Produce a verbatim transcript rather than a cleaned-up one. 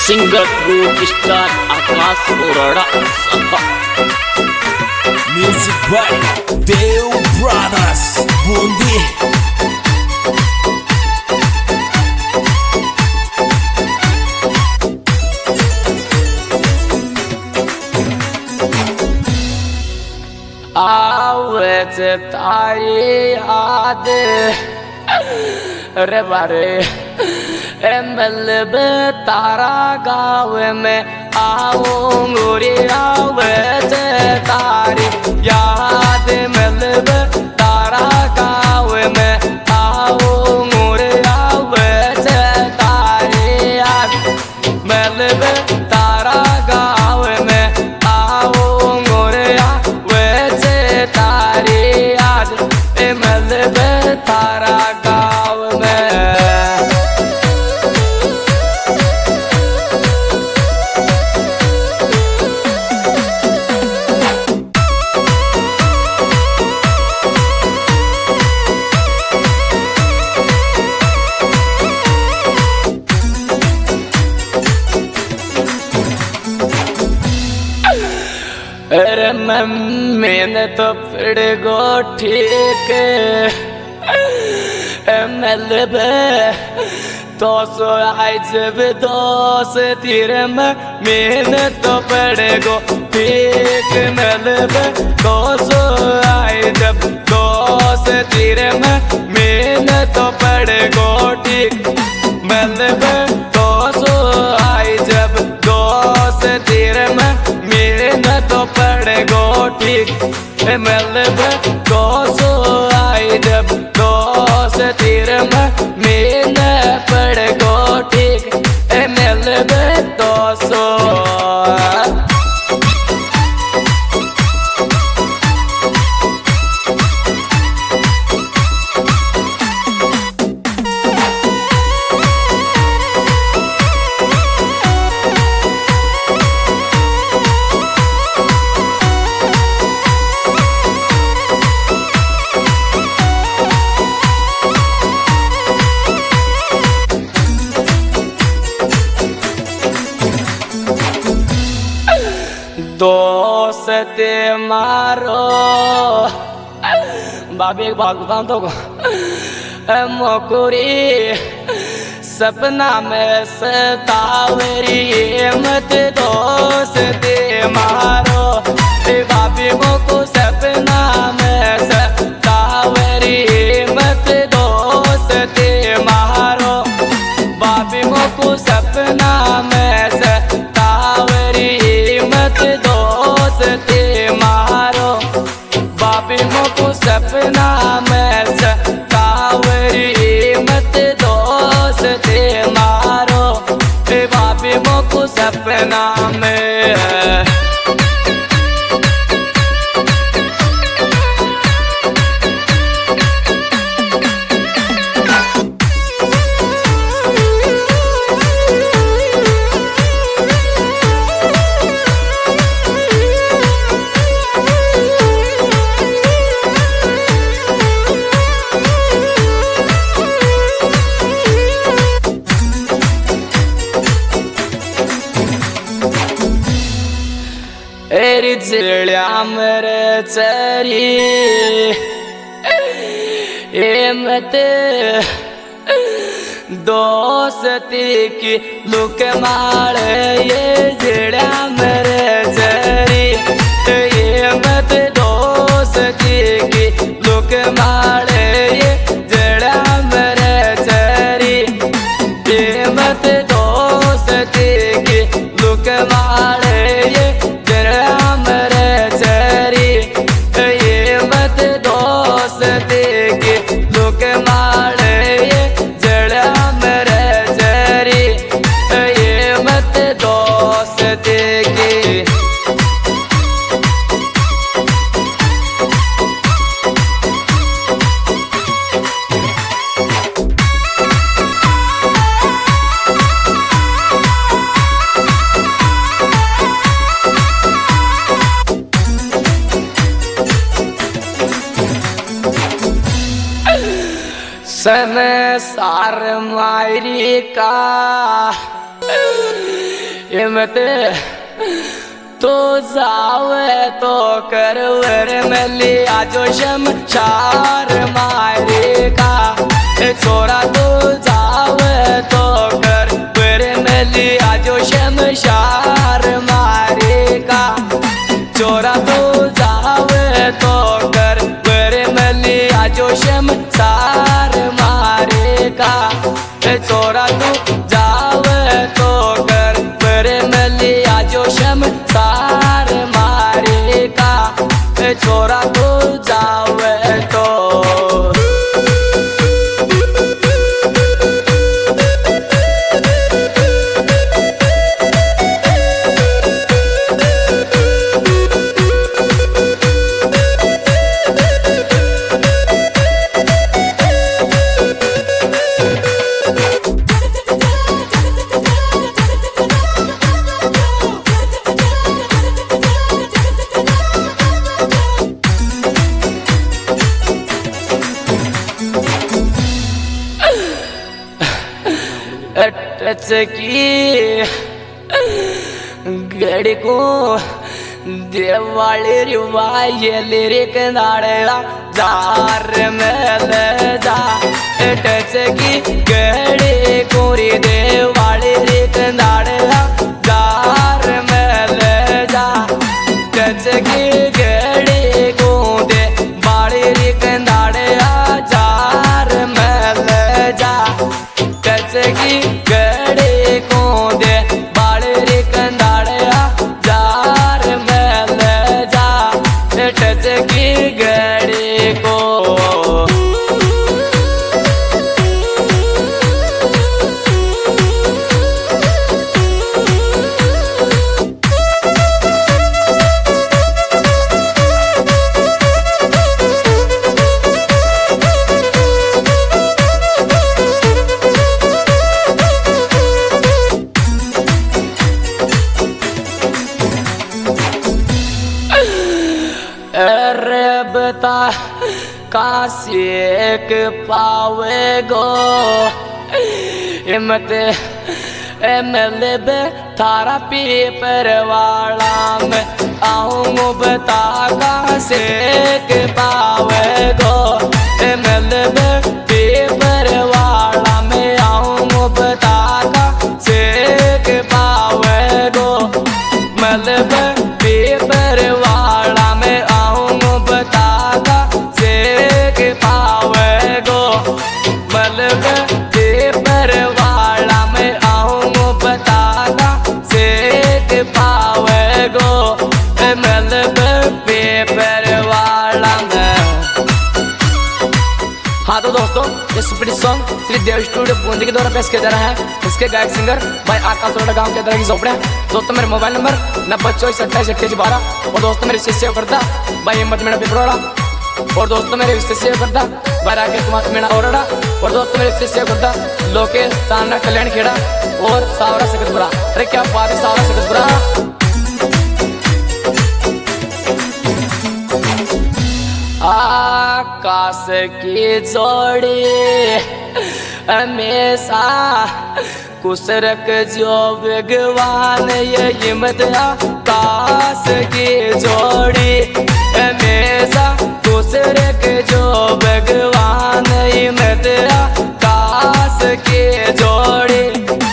Singer group star Akash Orda music by Dev brothers Bundi. आवे तारी याद रे बारे मिलब तारा गाँव में आऊंगी आवे तारी याद मिलब तारा गाँव में आऊंगी आवे तारी याद मिलब तारा गाँव में आऊंगी आवे तारी याद मिलब तारा गाँव में। अरे मम्मी ने तो फिर गो ठीक मिलब तो सो आई जब दोस्त तीर मम्मी ने तो फिर गो ठीक मिलब तो सो आई जब दोस्त तीर मम्मी ने तो फिर गो ठीक मिलब तो सो आई जब दोस्त तीर मम्मी ने तो पड़ गो ठीक मिलब तो सो आई जब दोस्त तीर में मीन पड़ गो ठीक मिलब तो सो। दोस्त मारो बाबी एक बात बताऊं तो मोकुरी सपना में सतावरी मत दोस्त मारो बाबी को सपना में सतावरी मत दोस्त मारो बाबी को सपना में सतावरी मत दोस्त मारो बाबी को सपना में सतावरी मत दोस्त मारो बाबी को सपना में। एरी जिल्या मेरे चरी ए मत दोस्ती की लुक मार ये जिल्या मेरे चरी ये मत दोस्ती की लुक मार ये जिल्या मेरे चरी ये मत दोस्ती की लुक मार ये संसार मायरी का हिम्मत तो जावे तो कर वर मली आजो शमशार मारेगा छोरा तो जावे तो कर वर मली आजो शमशार मारेगा छोरा तो जावे तो कर वर मली आजो शमशार मारेगा छोरा तो जावे तो कर वर मली आजो शमशार मारेगा छोरा तो जावे तो टच की गड़ी को देवाली रिवाये लिरिक नाड़ेला जार में ले जा टच की गड़ी कोरी देवाली रिक नाड़ेला जार में ले जा टच की गड़ी को दे बाड़ी रिक नाड़ेला जार में ले जा टच की गड़ी को दे बाड़ी रिक नाड़ेला जार में ले जा टच की गड़ी को अरे बता काशी एक पावेगो हिम्मत एमएलए बे थारा पेपर वाला में आऊँ बता काशी एक पावेगो एमएलए बे पेपर वाला में आऊँ बता काशी एक पावेगो मतलब पेपर वाला में आऊँ बतागा से पावेगो मतलब पेपर वाला में आऊँ बतागा से पावेगो मतलब पेपर वाला में। हाँ तो दोस्तों ये super song Shri Dev studio Bundi के द्वारा पेश किया जा रहा है। इसके गायक सिंगर भाई आकाश रोड़ा गाँव के अंदर की झोपड़े। दोस्तों मेरे मोबाइल नंबर नब्बे चौबीस अट्ठाईस अट्ठाईस बारह और दोस्तों मेरे शिष्य करता भाई हिम्मत मीणा पिपरोड़ा और दोस्तों मेरे शिष्य करता भाई राकेश कुमार मीणा औरड़ा और दोस्तों मेरे शिष्य करता लोकेश तांडा कल्याण खेड़ा और सावरा सकतपुरा। अरे क्या बात है सावरा सकतपुरा। आकाश की जोड़ी हमेशा खुश रख जो भगवान ये हिम्मत आकाश की जोड़ी हमेशा खुश रख जो भगवान हिम्मत आकाश की जोड़ी